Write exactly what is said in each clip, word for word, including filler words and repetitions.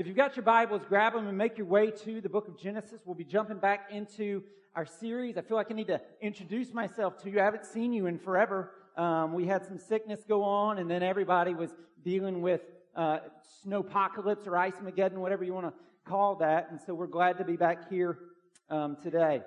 If you've got your Bibles, grab them and make your way to the book of Genesis. We'll be jumping back into our series. I feel like I need to introduce myself to you. I haven't seen you in forever. Um, we had some sickness go on, and then everybody was dealing with uh, snowpocalypse or ice-mageddon, whatever you want to call that. And so we're glad to be back here um, today.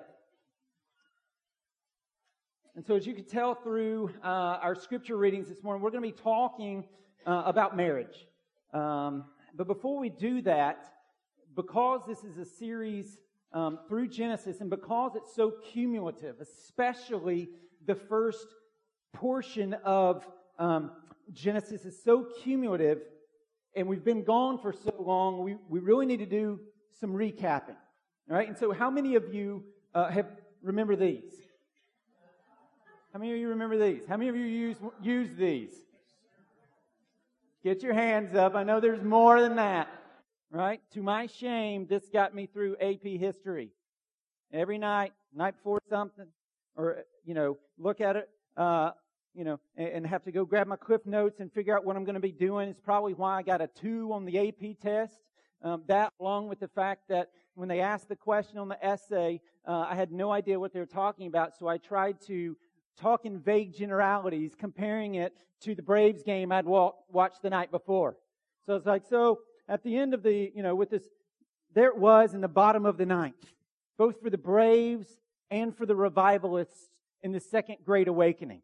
And so as you can tell through uh, our scripture readings this morning, we're going to be talking uh, about marriage. Um, but before we do that, because this is a series um, through Genesis, and because it's so cumulative, especially the first portion of um, Genesis is so cumulative, and we've been gone for so long, we, we really need to do some recapping. All right? And so how many of you uh, have remember these? How many of you remember these? How many of you use use these? Get your hands up. I know there's more than that. Right? To my shame, this got me through A P history. Every night, night before something, or, you know, look at it, uh, you know, and, and have to go grab my Cliff Notes and figure out what I'm going to be doing. It's probably why I got a two on the A P test. Um, that, along with the fact that when they asked the question on the essay, uh, I had no idea what they were talking about, so I tried to talk in vague generalities, comparing it to the Braves game I'd walk, watched the night before. So it's like, so at the end of the, you know, with this, there it was in the bottom of the ninth, both for the Braves and for the Revivalists in the Second Great Awakening.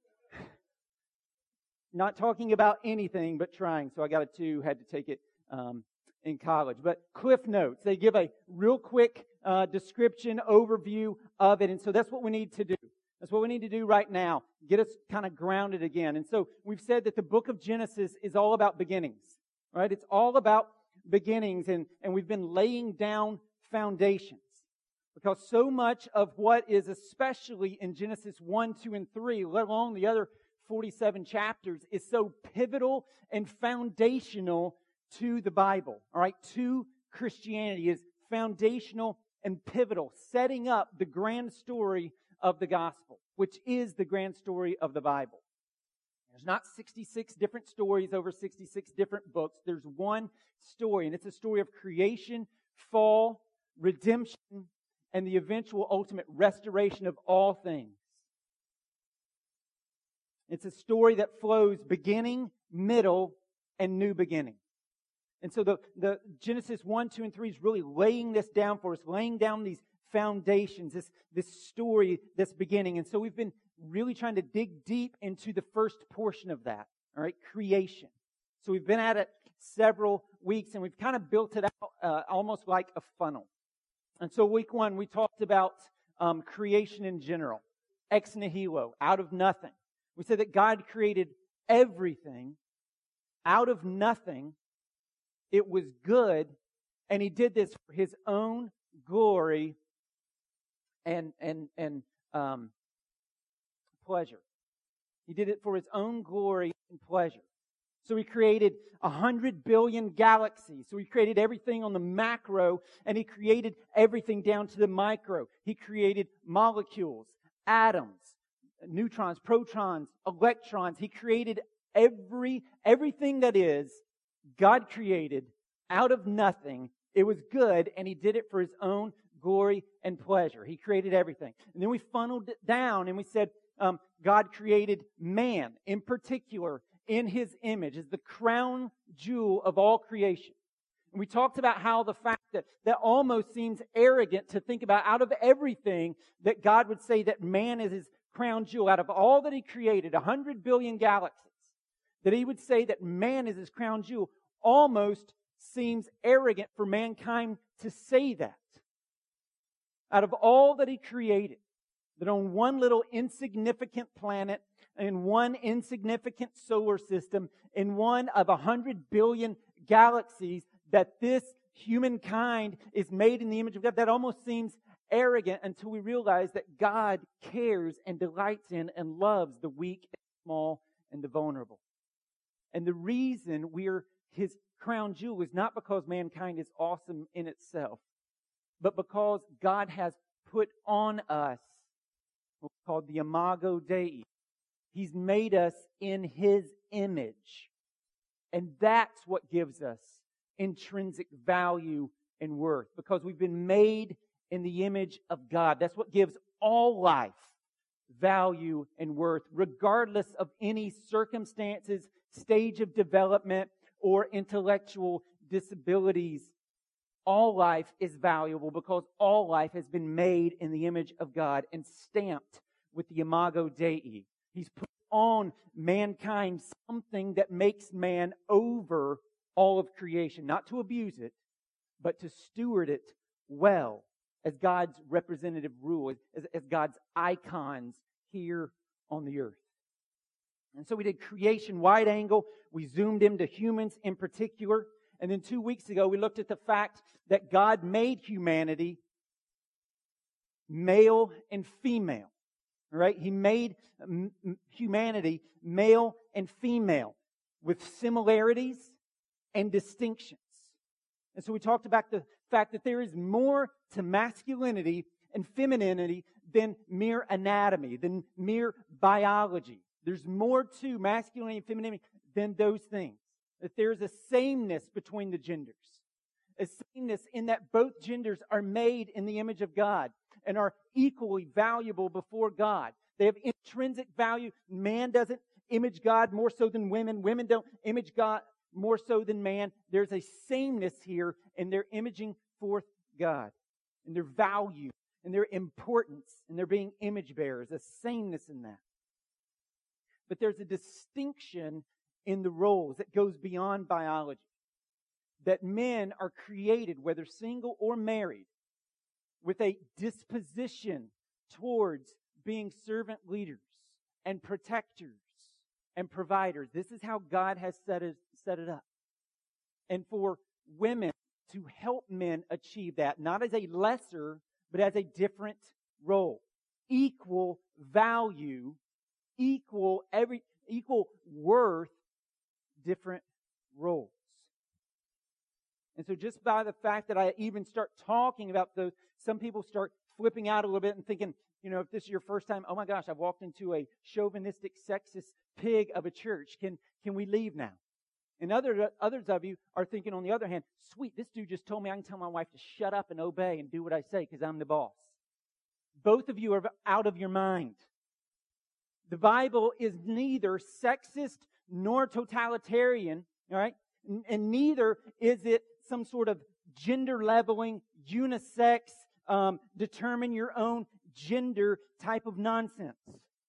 Not talking about anything, but trying. So I got a two, had to take it um, in college. But Cliff Notes, they give a real quick uh, description, overview of it. And so that's what we need to do. That's what we need to do right now. Get us kind of grounded again. And so we've said that the book of Genesis is all about beginnings, right? It's all about beginnings, and, and we've been laying down foundations. Because so much of what is especially in Genesis one, two, and three, let alone the other forty-seven chapters, is so pivotal and foundational to the Bible, all right? To Christianity is foundational and pivotal, setting up the grand story of the gospel, which is the grand story of the Bible. There's not sixty-six different stories over sixty-six different books. There's one story, and it's a story of creation, fall, redemption, and the eventual ultimate restoration of all things. It's a story that flows beginning, middle, and new beginning. And so the, the Genesis one, two, and three is really laying this down for us, laying down these foundations, this, this story, this beginning. And so we've been really trying to dig deep into the first portion of that, all right, creation. So we've been at it several weeks, and we've kind of built it out uh, almost like a funnel. And so week one, we talked about um, creation in general, ex nihilo, out of nothing. We said that God created everything out of nothing. It was good, and He did this for His own glory and and and um, pleasure. He did it for His own glory and pleasure. So He created a hundred billion galaxies. So He created everything on the macro, and He created everything down to the micro. He created molecules, atoms, neutrons, protons, electrons. He created every everything that is. God created out of nothing. It was good, and He did it for His own glory and pleasure. He created everything. And then we funneled it down, and we said um, God created man in particular in His image as the crown jewel of all creation. And we talked about how the fact that that almost seems arrogant to think about, out of everything, that God would say that man is His crown jewel. Out of all that He created, a hundred billion galaxies, that He would say that man is His crown jewel, almost seems arrogant for mankind to say that. Out of all that He created, that on one little insignificant planet, in one insignificant solar system, in one of a hundred billion galaxies, that this humankind is made in the image of God, that almost seems arrogant until we realize that God cares and delights in and loves the weak and small and the vulnerable. And the reason we're His crown jewel is not because mankind is awesome in itself, but because God has put on us what's called the Imago Dei. He's made us in His image. And that's what gives us intrinsic value and worth because we've been made in the image of God. That's what gives all life value and worth, regardless of any circumstances, stage of development, or intellectual disabilities. All life is valuable because all life has been made in the image of God and stamped with the Imago Dei. He's put on mankind something that makes man over all of creation, not to abuse it, but to steward it well as God's representative rule, as, as God's icons here on the earth. And so we did creation wide angle. We zoomed into humans in particular. And then two weeks ago, we looked at the fact that God made humanity male and female. Right? He made m- humanity male and female with similarities and distinctions. And so we talked about the fact that there is more to masculinity and femininity than mere anatomy, than mere biology. There's more to masculinity and femininity than those things. That there's a sameness between the genders. A sameness in that both genders are made in the image of God and are equally valuable before God. They have intrinsic value. Man doesn't image God more so than women. Women don't image God more so than man. There's a sameness here in their imaging forth God, and their value, and their importance, and their being image bearers. A sameness in that. But there's a distinction in the roles that goes beyond biology. That men are created, whether single or married, with a disposition towards being servant leaders and protectors and providers. This is how God has set it, set it up. And for women to help men achieve that, not as a lesser, but as a different role. Equal value, equal every equal worth, different roles. And so just by the fact that I even start talking about those, some people start flipping out a little bit and thinking, you know, if this is your first time, oh my gosh, I've walked into a chauvinistic, sexist pig of a church. Can can we leave now? And other, others of you are thinking, on the other hand, sweet, this dude just told me I can tell my wife to shut up and obey and do what I say because I'm the boss. Both of you are out of your mind. The Bible is neither sexist nor totalitarian, all right? And neither is it some sort of gender leveling, unisex, um, determine your own gender type of nonsense.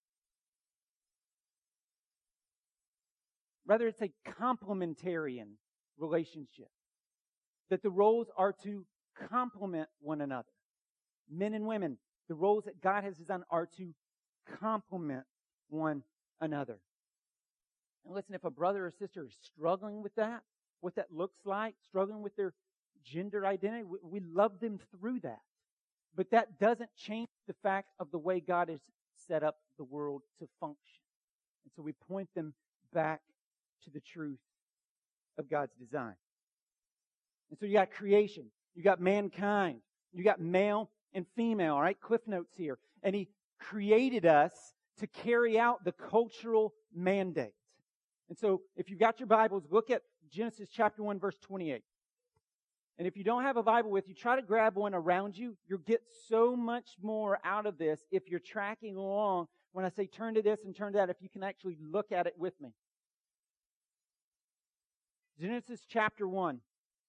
Rather, it's a complementarian relationship. That the roles are to complement one another. Men and women, the roles that God has designed are to complement one another. And listen, if a brother or sister is struggling with that, what that looks like, struggling with their gender identity, we, we love them through that. But that doesn't change the fact of the way God has set up the world to function. And so we point them back to the truth of God's design. And so you got creation, you got mankind, you got male and female, all right? Cliff notes here. And He created us to carry out the cultural mandate. And so if you've got your Bibles, look at Genesis chapter one, verse twenty-eight. And if you don't have a Bible with you, try to grab one around you. You'll get so much more out of this if you're tracking along. When I say turn to this and turn to that, if you can actually look at it with me. Genesis chapter one.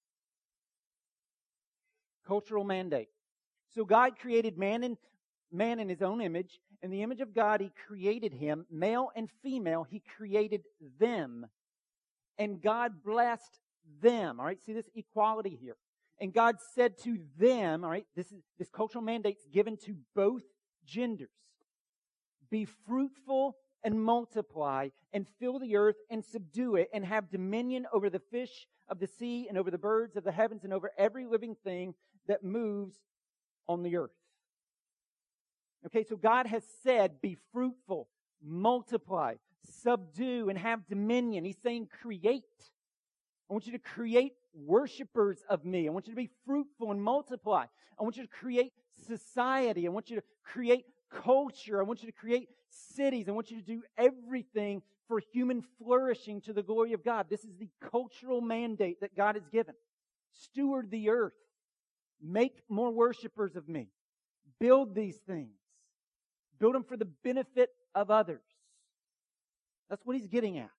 Cultural mandate. So God created man in, man in His own image. In the image of God, He created him. Male and female, He created them. And God blessed them. All right, see this equality here. And God said to them, all right, this is this cultural mandate's given to both genders. Be fruitful and multiply and fill the earth and subdue it and have dominion over the fish of the sea and over the birds of the heavens and over every living thing that moves on the earth. Okay, so God has said, be fruitful, multiply, subdue, and have dominion. He's saying, create. I want you to create worshipers of me. I want you to be fruitful and multiply. I want you to create society. I want you to create culture. I want you to create cities. I want you to do everything for human flourishing to the glory of God. This is the cultural mandate that God has given. steward the earth, make more worshipers of me, build these things, build them for the benefit of others. That's what he's getting at.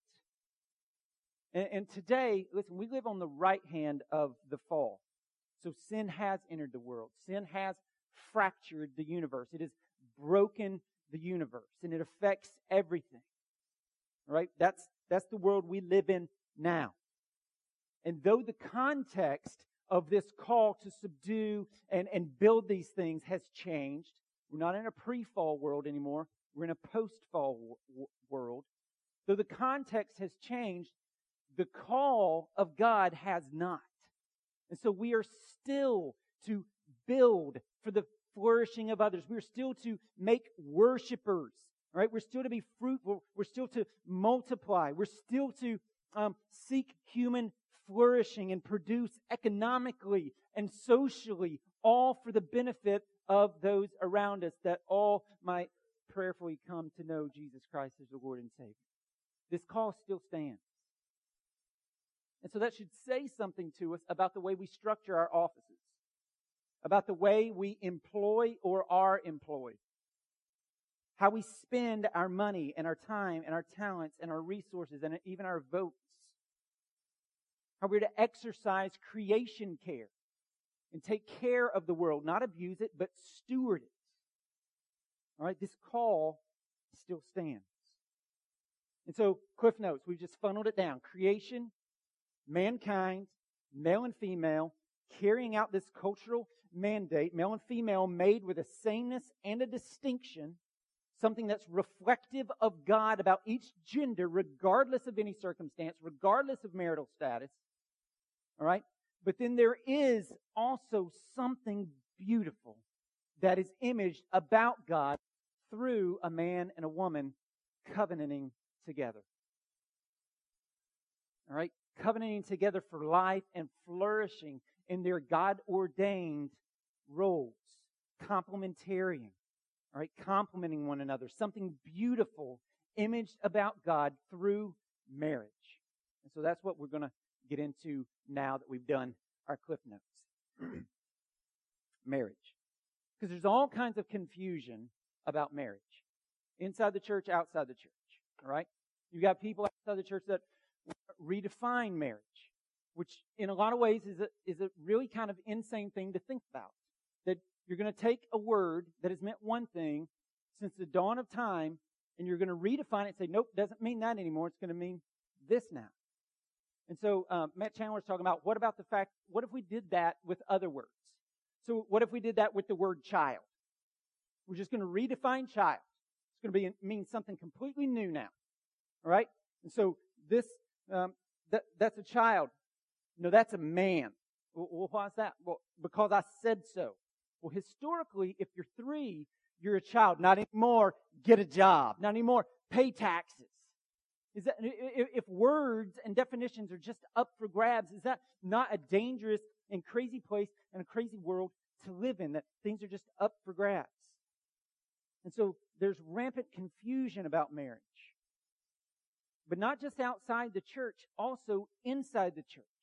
And, and today, listen, we live on the right hand of the fall. So sin has entered the world. Sin has fractured the universe. It has broken the universe, and it affects everything. All right? That's, that's the world we live in now. And though the context of this call to subdue and, and build these things has changed, we're not in a pre-fall world anymore. We're in a post-fall w- w- world. Though the context has changed, the call of God has not. And so we are still to build for the flourishing of others. We're still to make worshipers. Right? We're still to be fruitful. We're still to multiply. We're still to um, seek human flourishing and produce economically and socially, all for the benefit of those around us, that all might prayerfully come to know Jesus Christ as the Lord and Savior. This call still stands. And so that should say something to us about the way we structure our offices, about the way we employ or are employed, how we spend our money and our time and our talents and our resources and even our votes, how we're to exercise creation care and take care of the world, not abuse it, but steward it. All right, this call still stands. And so, Cliff Notes, we've just funneled it down. Creation, mankind, male and female, carrying out this cultural mandate, male and female made with a sameness and a distinction, something that's reflective of God about each gender, regardless of any circumstance, regardless of marital status. All right? But then there is also something beautiful that is imaged about God through a man and a woman covenanting together. All right? Covenanting together for life and flourishing in their God-ordained roles. Complementarian. All right? Complementing one another. Something beautiful imaged about God through marriage. And so that's what we're going to get into now that we've done our Cliff Notes. Marriage. Because there's all kinds of confusion about marriage. Inside the church, outside the church. All right? You've got people outside the church that redefine marriage, which in a lot of ways is a, is a really kind of insane thing to think about. That you're going to take a word that has meant one thing since the dawn of time, and you're going to redefine it and say, nope, doesn't mean that anymore. It's going to mean this now. And so um, Matt Chandler's talking about, what about the fact, what if we did that with other words? So what if we did that with the word child? We're just going to redefine child. It's going to be mean something completely new now. All right? And so this, um, that, that's a child. No, that's a man. Well, well, why is that? Well, because I said so. Well, historically, if you're three, you're a child. Not anymore, get a job. Not anymore, pay taxes. Is that, if words and definitions are just up for grabs, is that not a dangerous and crazy place and a crazy world to live in, that things are just up for grabs? And so there's rampant confusion about marriage. But not just outside the church, also inside the church.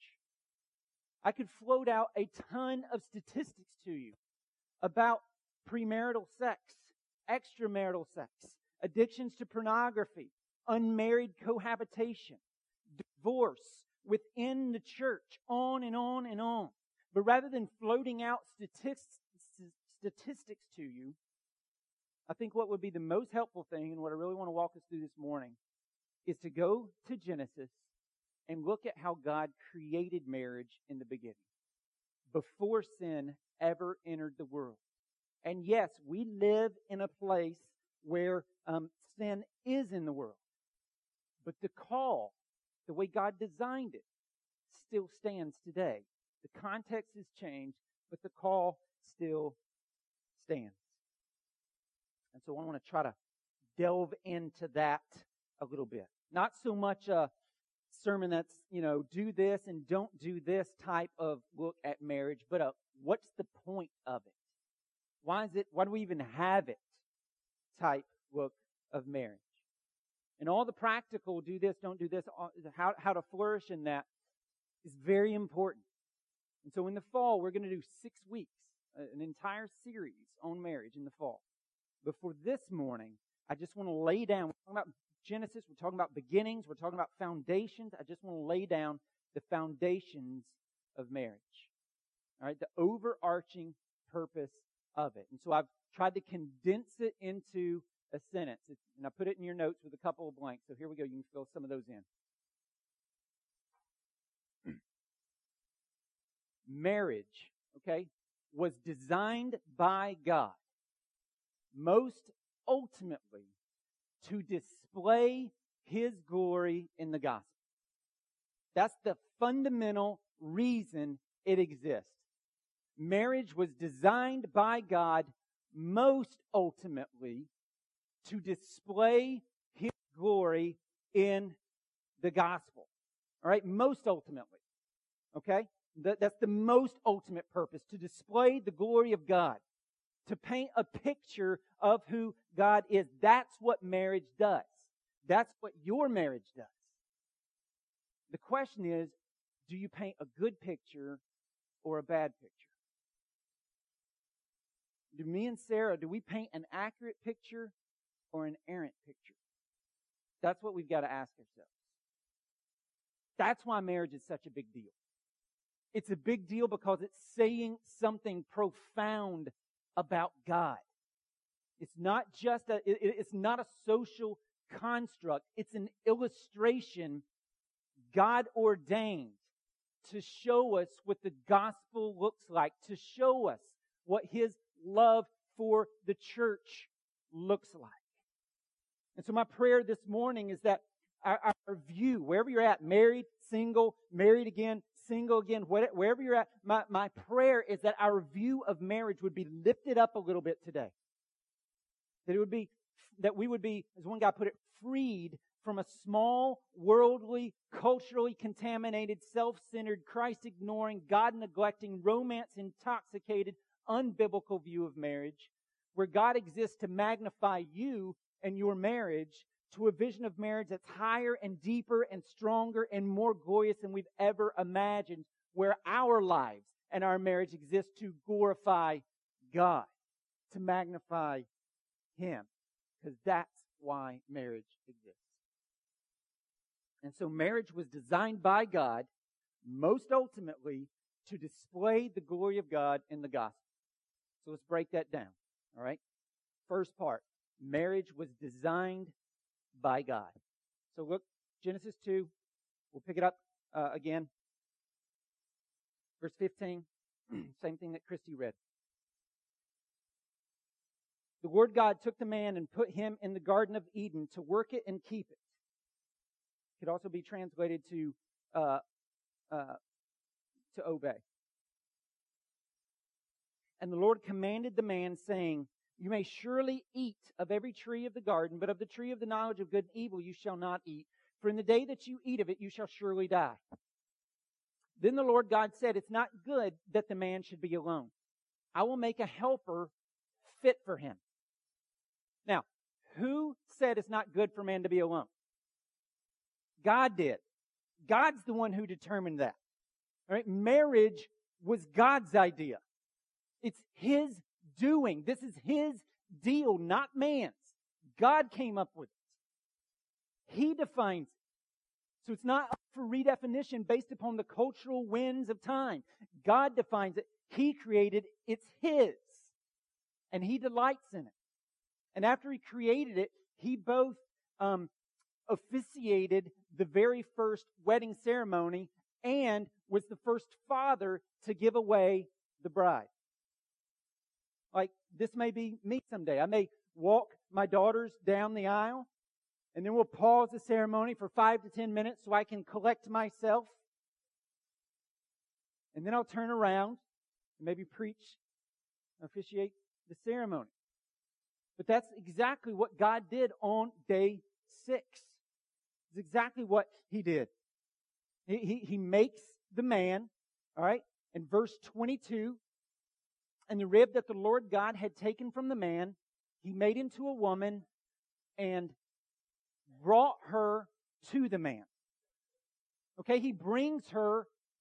I could float out a ton of statistics to you about premarital sex, extramarital sex, addictions to pornography, unmarried cohabitation, divorce within the church, on and on and on. But rather than floating out statistics, statistics to you, I think what would be the most helpful thing, and what I really want to walk us through this morning, is to go to Genesis and look at how God created marriage in the beginning, before sin ever entered the world. And yes, we live in a place where um, sin is in the world. But the call, the way God designed it, still stands today. The context has changed, but the call still stands. And so I want to try to delve into that a little bit. Not so much a sermon that's, you know, do this and don't do this type of look at marriage, but a what's the point of it? Why is it, why do we even have it type look of marriage? And all the practical, do this, don't do this, how, how to flourish in that is very important. And so in the fall, we're going to do six weeks, an entire series on marriage in the fall. But for this morning, I just want to lay down, we're talking about Genesis, we're talking about beginnings, we're talking about foundations. I just want to lay down the foundations of marriage. All right, the overarching purpose of it. And so I've tried to condense it into a sentence. And I put it in your notes with a couple of blanks. So here we go. You can fill some of those in. Marriage, okay, was designed by God most ultimately to display His glory in the gospel. That's the fundamental reason it exists. Marriage was designed by God most ultimately to display His glory in the gospel. All right? Most ultimately. Okay? That, that's the most ultimate purpose, to display the glory of God, to paint a picture of who God is. That's what marriage does. That's what your marriage does. The question is, do you paint a good picture or a bad picture? Do me and Sarah, do we paint an accurate picture or an errant picture? That's what we've got to ask ourselves. That's why marriage is such a big deal. It's a big deal because it's saying something profound about God. It's not just a, it, it's not a social construct. It's an illustration God ordained to show us what the gospel looks like, to show us what His love for the church looks like. And so my prayer this morning is that our, our view, wherever you're at, married, single, married again, single again, wherever you're at, my, my prayer is that our view of marriage would be lifted up a little bit today. That it would be, that we would be, as one guy put it, freed from a small, worldly, culturally contaminated, self-centered, Christ-ignoring, God-neglecting, romance-intoxicated, unbiblical view of marriage, where God exists to magnify you and your marriage to a vision of marriage that's higher and deeper and stronger and more glorious than we've ever imagined, where our lives and our marriage exist to glorify God, to magnify Him, because that's why marriage exists. And so marriage was designed by God, most ultimately, to display the glory of God in the gospel. So let's break that down, all right? First part, marriage was designed by God. So look, Genesis two, we'll pick it up uh, again. Verse fifteen, same thing that Christy read. The Lord God took the man and put him in the Garden of Eden to work it and keep it. It could also be translated to uh, uh, to obey. And the Lord commanded the man, saying, you may surely eat of every tree of the garden, but of the tree of the knowledge of good and evil you shall not eat. For in the day that you eat of it, you shall surely die. Then the Lord God said, it's not good that the man should be alone. I will make a helper fit for him. Now, who said it's not good for man to be alone? God did. God's the one who determined that. All right? Marriage was God's idea. It's His doing. This is His deal, not man's. God came up with it. He defines it. So it's not up for redefinition based upon the cultural winds of time. God defines it. He created it. It's His. And He delights in it. And after He created it, He both um, officiated the very first wedding ceremony and was the first father to give away the bride. Like, this may be me someday. I may walk my daughters down the aisle, and then we'll pause the ceremony for five to ten minutes so I can collect myself. And then I'll turn around and maybe preach, officiate the ceremony. But that's exactly what God did on day six. It's exactly what He did. He, he, he makes the man, all right, in verse twenty-two, and the rib that the Lord God had taken from the man, He made into a woman and brought her to the man. Okay, He brings her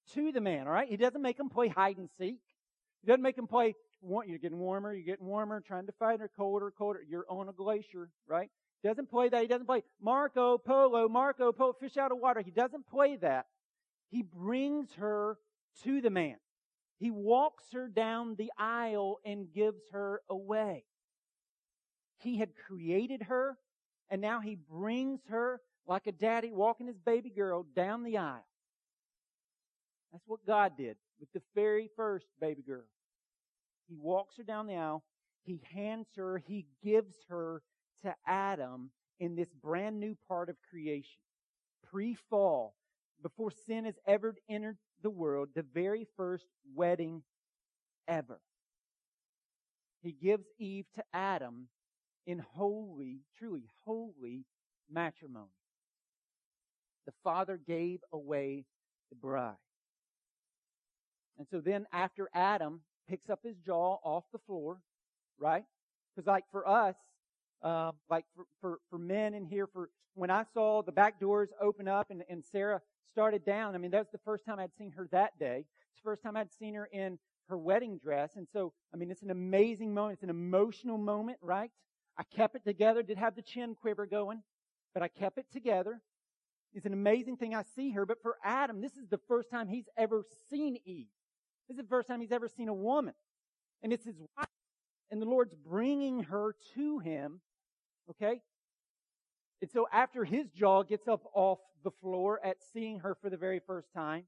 to the man, all right? He doesn't make him play hide and seek. He doesn't make him play, you're getting warmer, you're getting warmer, trying to fight her, colder, colder. You're on a glacier, right? He doesn't play that. He doesn't play Marco Polo, Marco Polo, fish out of water. He doesn't play that. He brings her to the man. He walks her down the aisle and gives her away. He had created her, and now he brings her like a daddy walking his baby girl down the aisle. That's what God did with the very first baby girl. He walks her down the aisle. He hands her, he gives her to Adam in this brand new part of creation. Pre-fall, before sin has ever entered the world, the very first wedding ever. He gives Eve to Adam in holy, truly holy matrimony. The Father gave away the bride. And so then after Adam picks up his jaw off the floor, right? Because like for us, uh, like for, for, for men in here, for when I saw the back doors open up and, and Sarah started down, I mean, that was the first time I'd seen her that day. It's the first time I'd seen her in her wedding dress. And so, I mean, it's an amazing moment. It's an emotional moment, right? I kept it together, did have the chin quiver going, but I kept it together. It's an amazing thing. I see her. But for Adam, this is the first time he's ever seen Eve. This is the first time he's ever seen a woman. And it's his wife. And the Lord's bringing her to him. Okay? And so after his jaw gets up off the floor at seeing her for the very first time,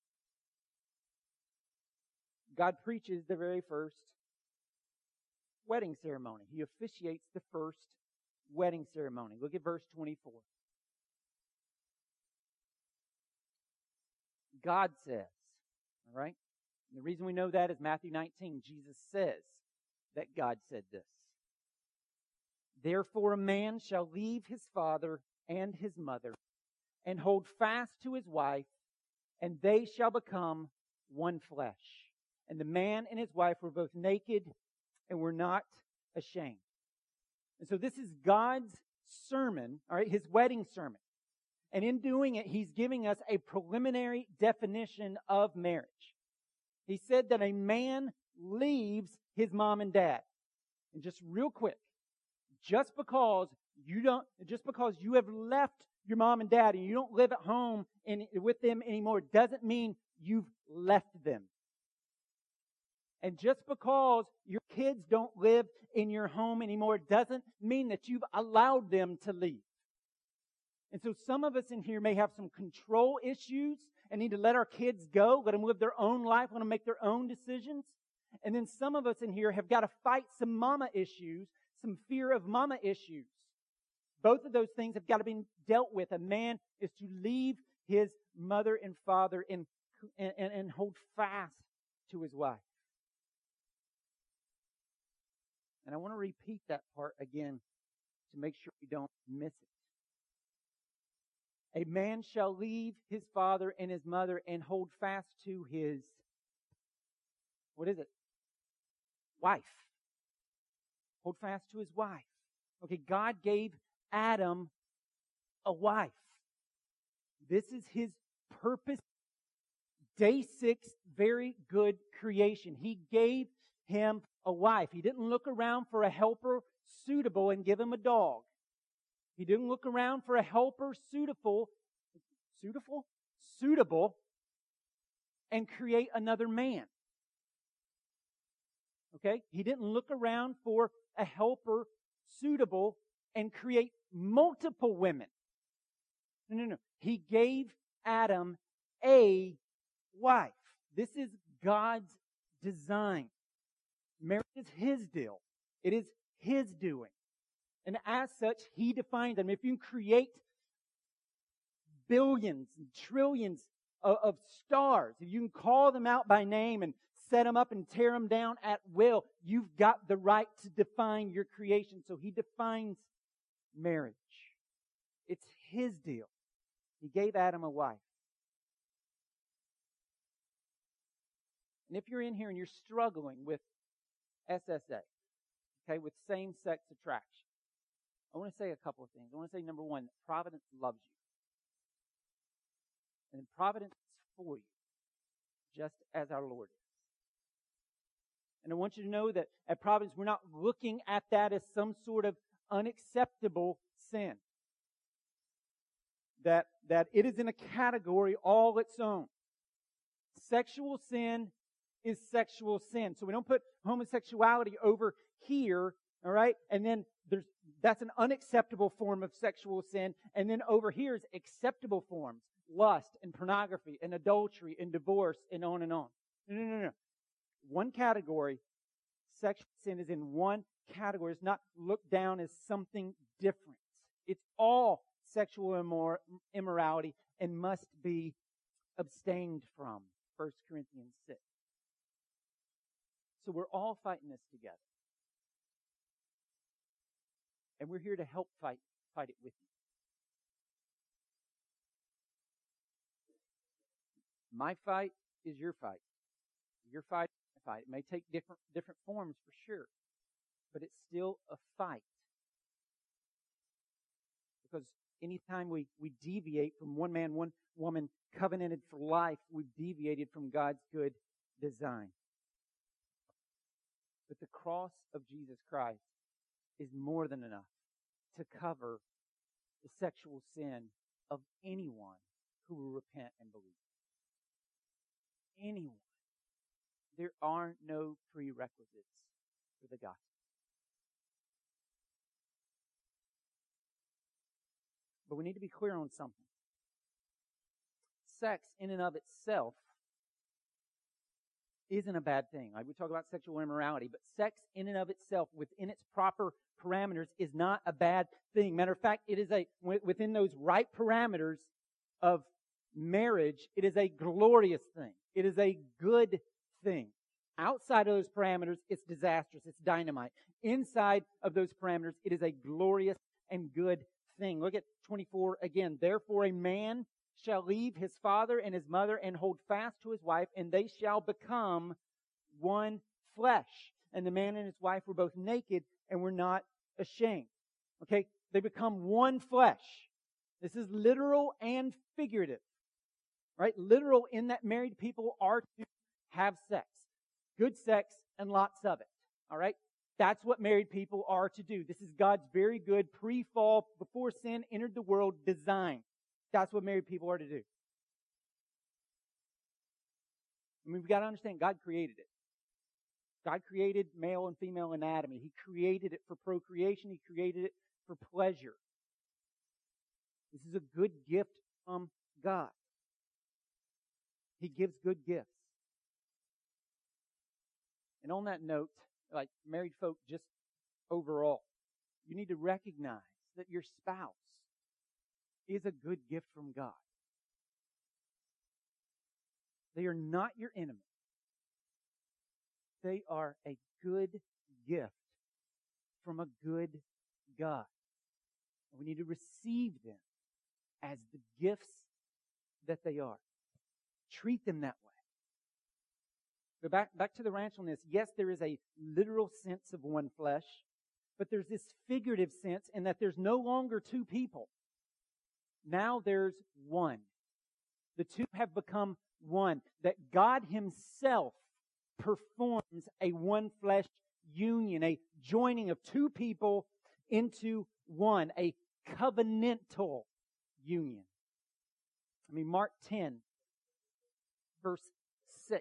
God preaches the very first wedding ceremony. He officiates the first wedding ceremony. Look at verse twenty-four. God says, all right? And the reason we know that is Matthew nineteen. Jesus says that God said this. Therefore a man shall leave his father and his mother and hold fast to his wife, and they shall become one flesh. And the man and his wife were both naked and were not ashamed. And so this is God's sermon, all right, his wedding sermon. And in doing it, he's giving us a preliminary definition of marriage. He said that a man leaves his mom and dad. And just real quick, just because you don't, just because you have left your mom and dad and you don't live at home and with them anymore doesn't mean you've left them. And just because your kids don't live in your home anymore doesn't mean that you've allowed them to leave. And so some of us in here may have some control issues and need to let our kids go, let them live their own life, let them make their own decisions. And then some of us in here have got to fight some mama issues, some fear of mama issues. Both of those things have got to be dealt with. A man is to leave his mother and father and, and, and hold fast to his wife. And I want to repeat that part again to make sure we don't miss it. A man shall leave his father and his mother and hold fast to his, what is it? Wife. Hold fast to his wife. Okay, God gave Adam a wife. This is his purpose. Day six, very good creation. He gave him a wife. He didn't look around for a helper suitable and give him a dog. He didn't look around for a helper suitable, suitable, suitable, and create another man. Okay? He didn't look around for a helper suitable and create multiple women. No, no, no. He gave Adam a wife. This is God's design. Marriage is his deal. It is his doing. And as such, he defined them. If you create billions and trillions of, of stars, if you can call them out by name and set them up and tear them down at will, you've got the right to define your creation. So he defines marriage. It's his deal. He gave Adam a wife. And if you're in here and you're struggling with S S A, okay, with same-sex attraction, I want to say a couple of things. I want to say, number one, Providence loves you. And Providence is for you. just as our Lord is. And I want you to know that at Providence, we're not looking at that as some sort of unacceptable sin. That, that it is in a category all its own. Sexual sin is sexual sin. So we don't put homosexuality over here, all right? And then there's that's an unacceptable form of sexual sin. And then over here is acceptable forms. Lust and pornography and adultery and divorce and on and on. No, no, no, no. One category, sexual sin is in one category. It's not looked down as something different. It's all sexual immor- immorality and must be abstained from. First Corinthians six. So we're all fighting this together. And we're here to help fight fight it with you. My fight is your fight. Your fight is my fight. It may take different different forms for sure, but it's still a fight. Because anytime we, we deviate from one man, one woman covenanted for life, we've deviated from God's good design. But the cross of Jesus Christ is more than enough to cover the sexual sin of anyone who will repent and believe. Anyone. There are no prerequisites for the gospel. But we need to be clear on something. Sex in and of itself isn't a bad thing. Like we talk about sexual immorality, but sex in and of itself, within its proper parameters, is not a bad thing. Matter of fact, it is a, within those right parameters of marriage, it is a glorious thing. It is a good thing. Outside of those parameters, it's disastrous. It's dynamite. Inside of those parameters, it is a glorious and good thing. Look at twenty-four again. Therefore, a man shall leave his father and his mother and hold fast to his wife, and they shall become one flesh. And the man and his wife were both naked and were not ashamed. Okay? They become one flesh. This is literal and figurative. Right? Literal in that married people are to have sex. Good sex and lots of it. All right? That's what married people are to do. This is God's very good pre-fall, before sin entered the world design. That's what married people are to do. I mean, we've got to understand God created it. God created male and female anatomy. He created it for procreation. He created it for pleasure. This is a good gift from God. He gives good gifts. And on that note, like married folk, just overall, you need to recognize that your spouse is a good gift from God. They are not your enemy. They are a good gift from a good God. And we need to receive them as the gifts that they are. Treat them that way. Go back, back to the ranch on this. Yes, there is a literal sense of one flesh, but there's this figurative sense in that there's no longer two people. Now there's one. The two have become one. That God Himself performs a one flesh union, a joining of two people into one, a covenantal union. I mean, Mark ten, verse six.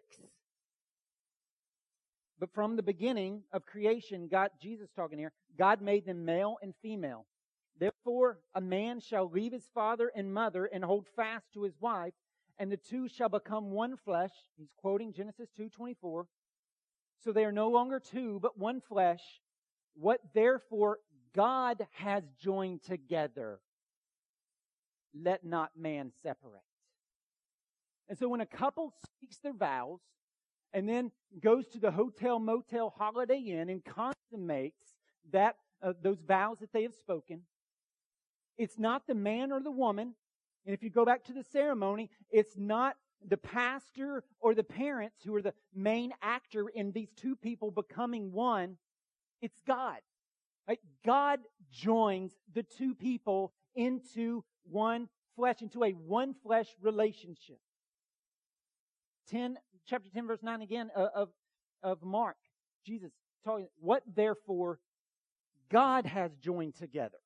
But from the beginning of creation, God, Jesus talking here, God made them male and female. Therefore, a man shall leave his father and mother and hold fast to his wife, and the two shall become one flesh. He's quoting Genesis two twenty-four. So they are no longer two, but one flesh. What therefore God has joined together, let not man separate. And so when a couple speaks their vows, and then goes to the hotel, motel, Holiday Inn and consummates that uh, those vows that they have spoken, it's not the man or the woman. And if you go back to the ceremony, it's not the pastor or the parents who are the main actor in these two people becoming one. It's God. Right? God joins the two people into one flesh, into a one flesh relationship. Ten chapter ten, verse nine again uh, of, of Mark, Jesus telling, what therefore God has joined together,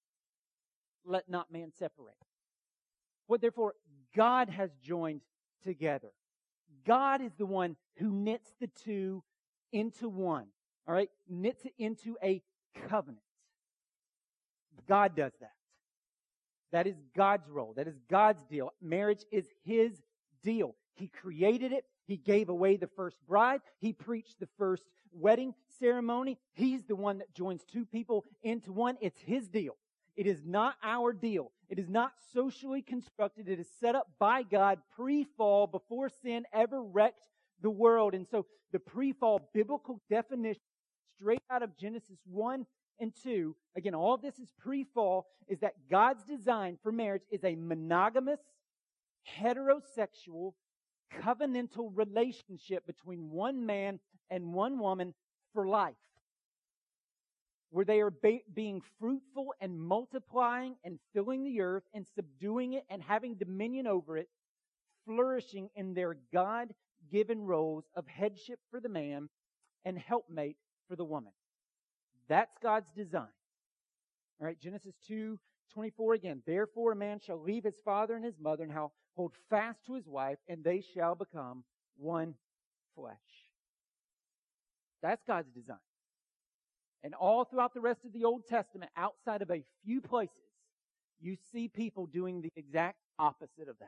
let not man separate. What therefore God has joined together. God is the one who knits the two into one. All right? Knits it into a covenant. God does that. That is God's role. That is God's deal. Marriage is His deal. He created it. He gave away the first bride. He preached the first wedding ceremony. He's the one that joins two people into one. It's His deal. It is not our deal. It is not socially constructed. It is set up by God pre-fall, before sin ever wrecked the world. And so the pre-fall biblical definition, straight out of Genesis one and two, again, all of this is pre-fall, is that God's design for marriage is a monogamous, heterosexual, covenantal relationship between one man and one woman for life, where they are be- being fruitful and multiplying and filling the earth and subduing it and having dominion over it, flourishing in their God-given roles of headship for the man and helpmate for the woman. That's God's design. All right, Genesis two twenty-four again. Therefore a man shall leave his father and his mother and hold fast to his wife, and they shall become one flesh. That's God's design. And all throughout the rest of the Old Testament, outside of a few places, you see people doing the exact opposite of that.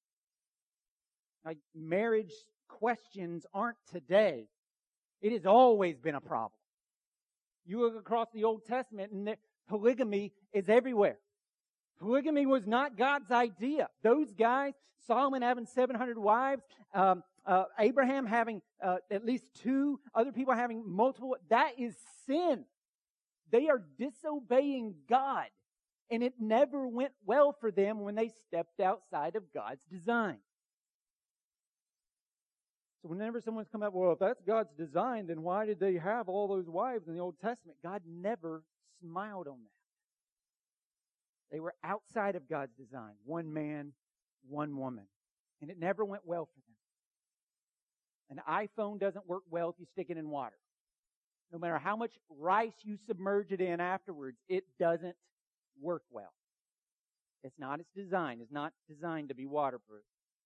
Like, marriage questions aren't today. It has always been a problem. You look across the Old Testament and the, polygamy is everywhere. Polygamy was not God's idea. Those guys, Solomon having seven hundred wives, um, uh, Abraham having uh, at least two, other people having multiple, that is sin. They are disobeying God. And it never went well for them when they stepped outside of God's design. So whenever someone's come up, well, if that's God's design, then why did they have all those wives in the Old Testament? God never smiled on that. They were outside of God's design. One man, one woman. And it never went well for them. An iPhone doesn't work well if you stick it in water. No matter how much rice you submerge it in afterwards, it doesn't work well. It's not its design. It's not designed to be waterproof.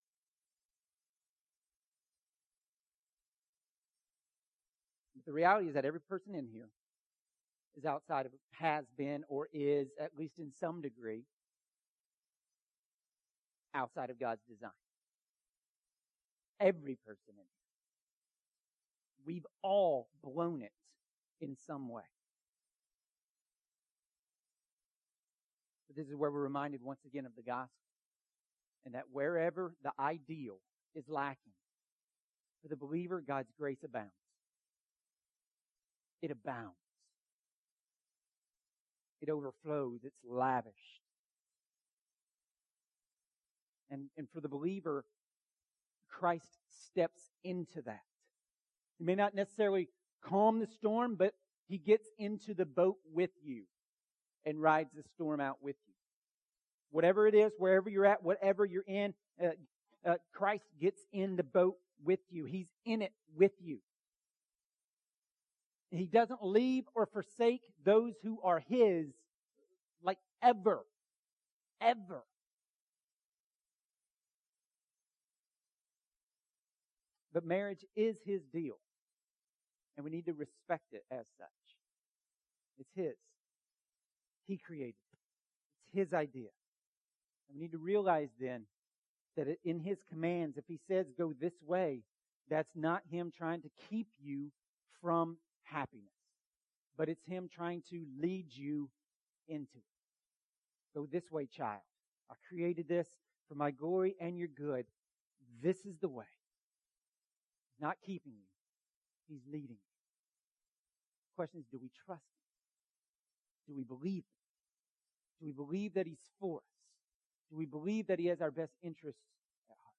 But the reality is that every person in here is outside of, has been, or is, at least in some degree, outside of God's design. Every person in here. We've all blown it in some way. But this is where we're reminded once again of the gospel. And that wherever the ideal is lacking, for the believer, God's grace abounds. It abounds. It overflows. It's lavished. And, and for the believer, Christ steps into that. He may not necessarily calm the storm, but He gets into the boat with you and rides the storm out with you. Whatever it is, wherever you're at, whatever you're in, uh, uh, Christ gets in the boat with you. He's in it with you. He doesn't leave or forsake those who are His, like ever. Ever. But marriage is His deal. And we need to respect it as such. It's His. He created it. It's His idea. And we need to realize then that in His commands, if He says go this way, that's not Him trying to keep you from happiness. But it's Him trying to lead you into it. Go this way, child. I created this for my glory and your good. This is the way. He's not keeping you. He's leading you. The question is, do we trust Him? Do we believe Him? Do we believe that He's for us? Do we believe that He has our best interests at heart?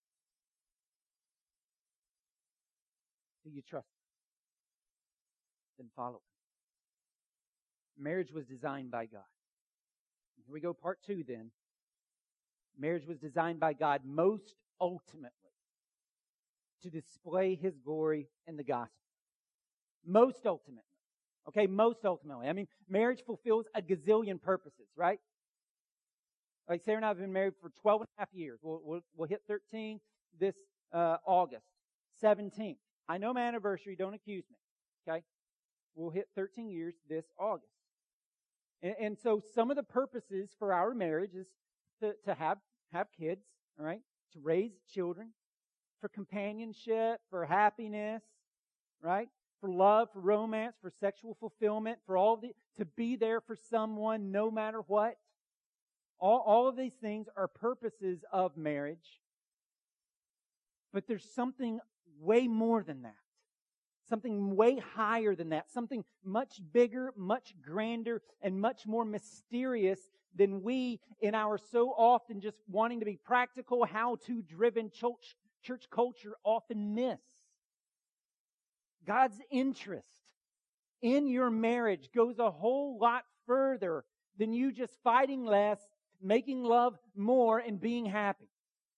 Do you trust Him? Then follow Him. Marriage was designed by God. Here we go, part two then. Marriage was designed by God most ultimately to display His glory in the gospel. Most ultimately. Okay, most ultimately. I mean, marriage fulfills a gazillion purposes, right? Like Sarah and I have been married for twelve and a half years. We'll, we'll, we'll hit thirteen this uh, August. seventeenth. I know my anniversary, don't accuse me. Okay? We'll hit thirteen years this August. And, and so some of the purposes for our marriage is to, to have, have kids, all right? To raise children, for companionship, for happiness, right? For love, for romance, for sexual fulfillment, for all the, to be there for someone no matter what. All, all of these things are purposes of marriage. But there's something way more than that. Something way higher than that. Something much bigger, much grander, and much more mysterious than we, in our so often just wanting to be practical, how-to driven church, church culture, often miss. God's interest in your marriage goes a whole lot further than you just fighting less, making love more, and being happy.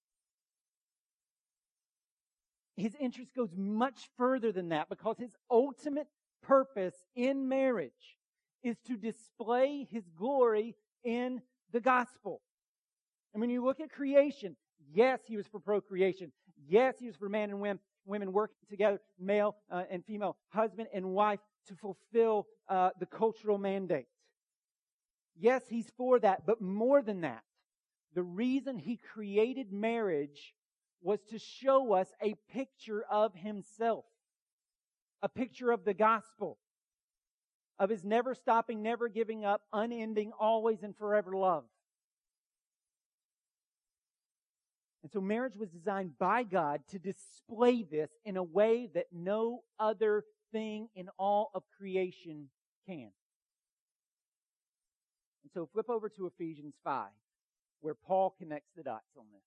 His interest goes much further than that, because His ultimate purpose in marriage is to display His glory in the gospel. And when you look at creation, yes, He was for procreation. Yes, He was for man and women, women working together, male uh, and female, husband and wife, to fulfill uh, the cultural mandate. Yes, He's for that, but more than that, the reason He created marriage was to show us a picture of Himself, a picture of the gospel, of His never stopping, never giving up, unending, always and forever love. And so marriage was designed by God to display this in a way that no other thing in all of creation can. And so flip over to Ephesians five, where Paul connects the dots on this.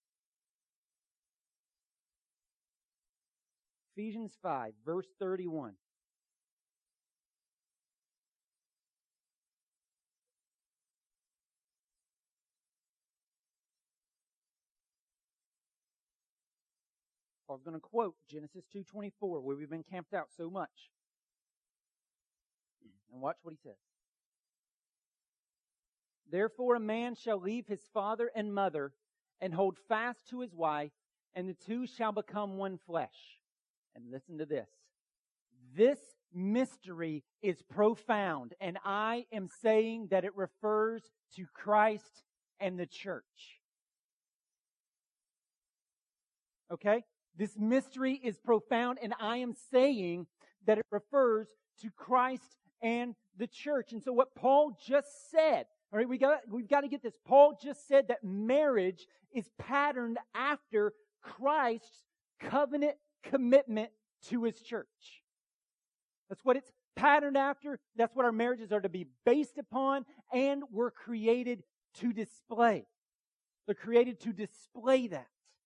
Ephesians five, verse thirty-one. I was going to quote Genesis two twenty-four, where we've been camped out so much. And watch what he says. Therefore a man shall leave his father and mother and hold fast to his wife, and the two shall become one flesh. And listen to this. This mystery is profound, and I am saying that it refers to Christ and the church. Okay? This mystery is profound, and I am saying that it refers to Christ and the church. And so what Paul just said, all right, we got, we've got to get this. Paul just said that marriage is patterned after Christ's covenant commitment to His church. That's what it's patterned after. That's what our marriages are to be based upon, and we're created to display. They're created to display that.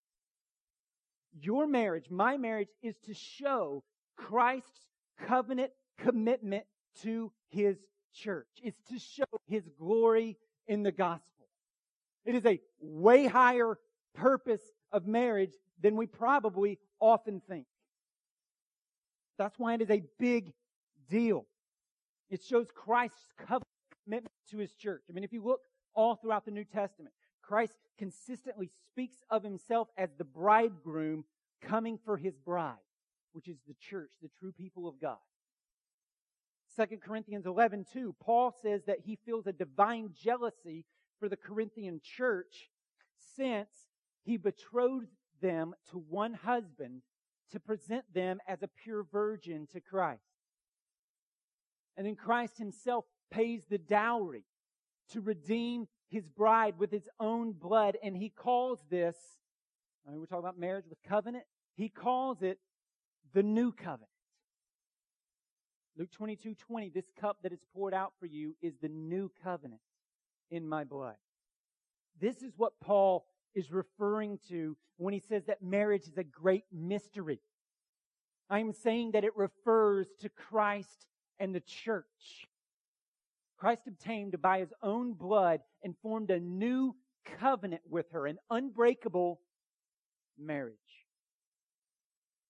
Your marriage, my marriage, is to show Christ's covenant commitment to His church. It's to show His glory in the gospel. It is a way higher purpose of marriage than we probably often think. That's why it is a big deal. It shows Christ's covenant commitment to His church. I mean, if you look all throughout the New Testament, Christ consistently speaks of Himself as the bridegroom coming for His bride, which is the church, the true people of God. Second Corinthians eleven two, Paul says that he feels a divine jealousy for the Corinthian church since he betrothed them to one husband to present them as a pure virgin to Christ. And then Christ Himself pays the dowry to redeem His bride with His own blood, and He calls this, I mean, we're talking about marriage with covenant, He calls it the new covenant. Luke twenty-two twenty, this cup that is poured out for you is the new covenant in my blood. This is what Paul is referring to when he says that marriage is a great mystery. I'm saying that it refers to Christ and the church. Christ obtained by His own blood and formed a new covenant with her, an unbreakable marriage.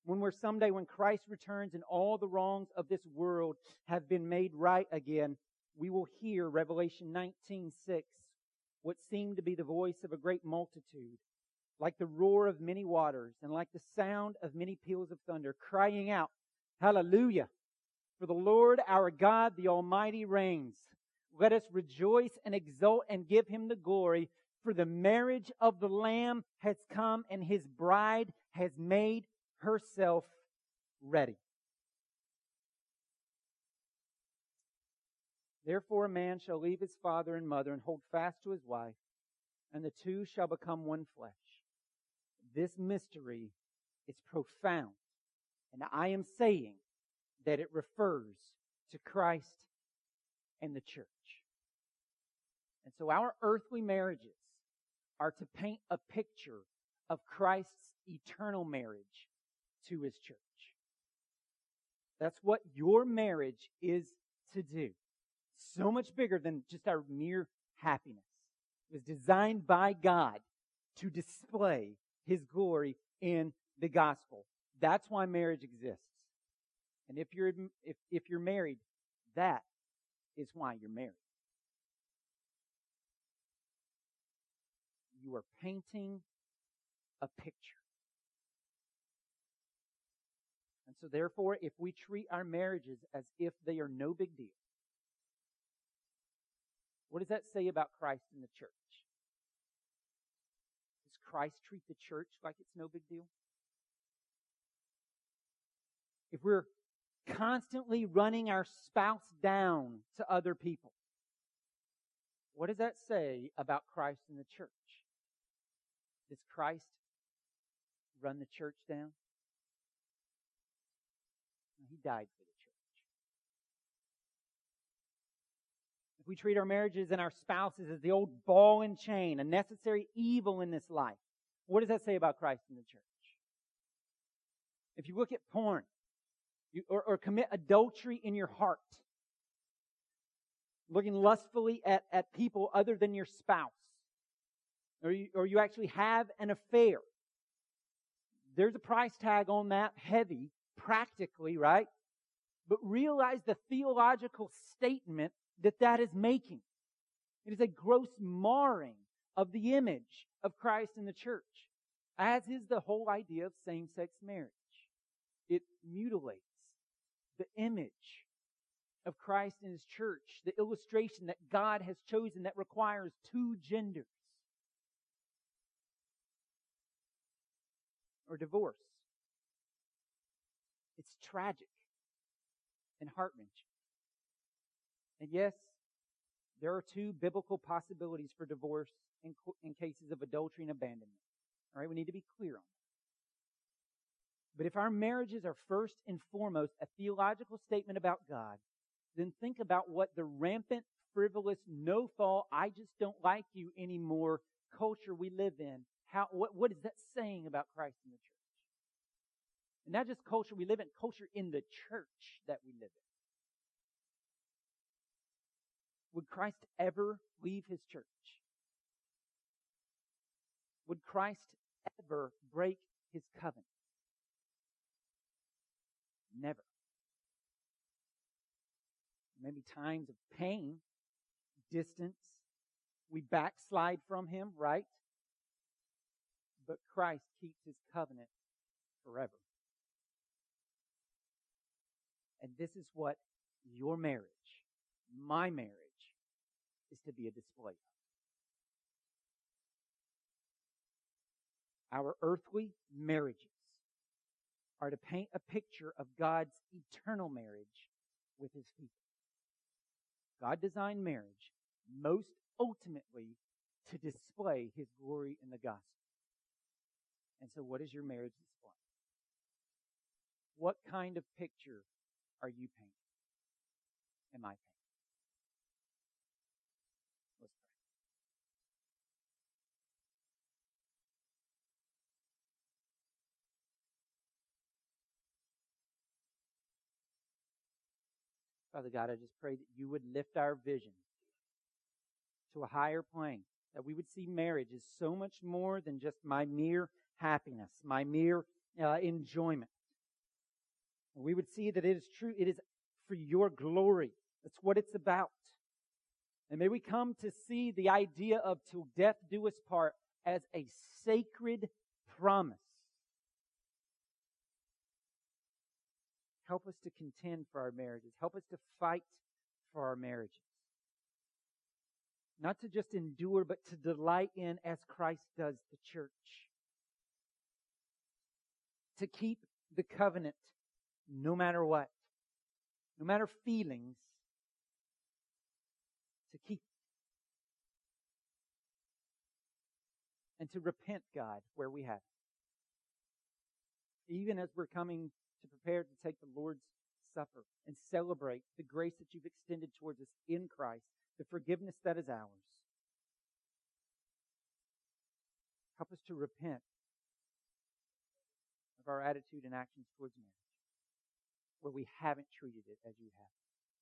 When we're someday, when Christ returns and all the wrongs of this world have been made right again, we will hear Revelation nineteen six, what seemed to be the voice of a great multitude, like the roar of many waters and like the sound of many peals of thunder, crying out, Hallelujah! For the Lord our God, the Almighty, reigns. Let us rejoice and exult and give Him the glory, for the marriage of the Lamb has come and His bride has made herself ready. Therefore a man shall leave his father and mother and hold fast to his wife, and the two shall become one flesh. This mystery is profound, and I am saying that it refers to Christ and the church. And so our earthly marriages are to paint a picture of Christ's eternal marriage to His church. That's what your marriage is to do. So much bigger than just our mere happiness. It was designed by God to display His glory in the gospel. That's why marriage exists. And if you're if, if you're married, that is why you're married. You are painting a picture. And so therefore, if we treat our marriages as if they are no big deal, what does that say about Christ and the church? Does Christ treat the church like it's no big deal? If we're constantly running our spouse down to other people, what does that say about Christ and the church? Does Christ run the church down? He died for the church. If we treat our marriages and our spouses as the old ball and chain, a necessary evil in this life, what does that say about Christ and the church? If you look at porn, you, or, or commit adultery in your heart, looking lustfully at, at people other than your spouse, or you, or you actually have an affair, there's a price tag on that, heavy, practically, right? But realize the theological statement that that is making. It is a gross marring of the image of Christ in the church, as is the whole idea of same-sex marriage. It mutilates the image of Christ in His church, the illustration that God has chosen that requires two genders. Or divorce. It's tragic and heart-wrenching. And yes, there are two biblical possibilities for divorce in, in cases of adultery and abandonment. All right, we need to be clear on that. But if our marriages are first and foremost a theological statement about God, then think about what the rampant, frivolous, no-fault, I just don't like you anymore culture we live in. How, what, what is that saying about Christ in the church? And not just culture we live in, culture in the church that we live in. Would Christ ever leave His church? Would Christ ever break His covenant? Never. Maybe times of pain, distance, we backslide from Him, right? But Christ keeps His covenant forever. And this is what your marriage, my marriage, is to be a display of. Our earthly marriages are to paint a picture of God's eternal marriage with His people. God designed marriage most ultimately to display His glory in the gospel. And so what is your marriage display? What kind of picture are you painting? Am I painting? Let's pray. Father God, I just pray that you would lift our vision to a higher plane, that we would see marriage as so much more than just my mere happiness, my mere uh, enjoyment. And we would see that it is true. It is for your glory. That's what it's about. And may we come to see the idea of till death do us part as a sacred promise. Help us to contend for our marriages. Help us to fight for our marriages. Not to just endure, but to delight in as Christ does the church. To keep the covenant no matter what. No matter feelings. To keep. And to repent, God, where we have. Even as we're coming to prepare to take the Lord's Supper and celebrate the grace that you've extended towards us in Christ, the forgiveness that is ours. Help us to repent of our attitude and actions towards marriage, where we haven't treated it as you have.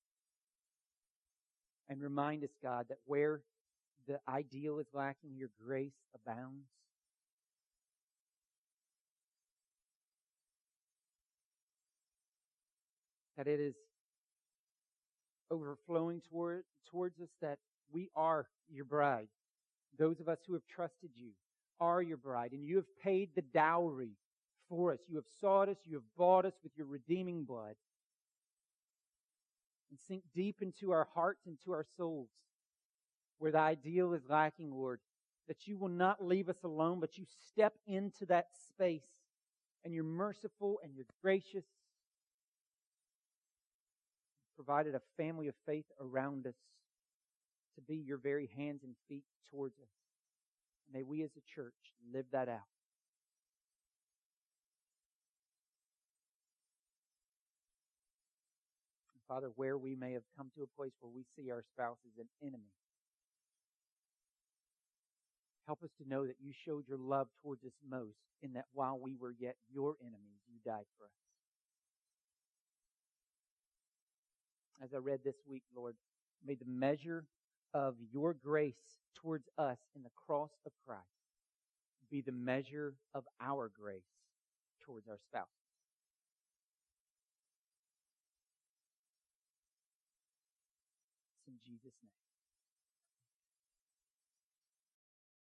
And remind us, God, that where the ideal is lacking, your grace abounds. That it is overflowing toward, towards us, that we are your bride. Those of us who have trusted you are your bride, and you have paid the dowry for us. You have sought us, you have bought us with your redeeming blood. And sink deep into our hearts and to our souls, where the ideal is lacking, Lord, that you will not leave us alone, but you step into that space, and you're merciful and you're gracious. Provided a family of faith around us to be your very hands and feet towards us. May we as a church live that out. And Father, where we may have come to a place where we see our spouse as an enemy, help us to know that you showed your love towards us most in that while we were yet your enemies, you died for us. As I read this week, Lord, may the measure of your grace towards us in the cross of Christ be the measure of our grace towards our spouses. It's in Jesus' name.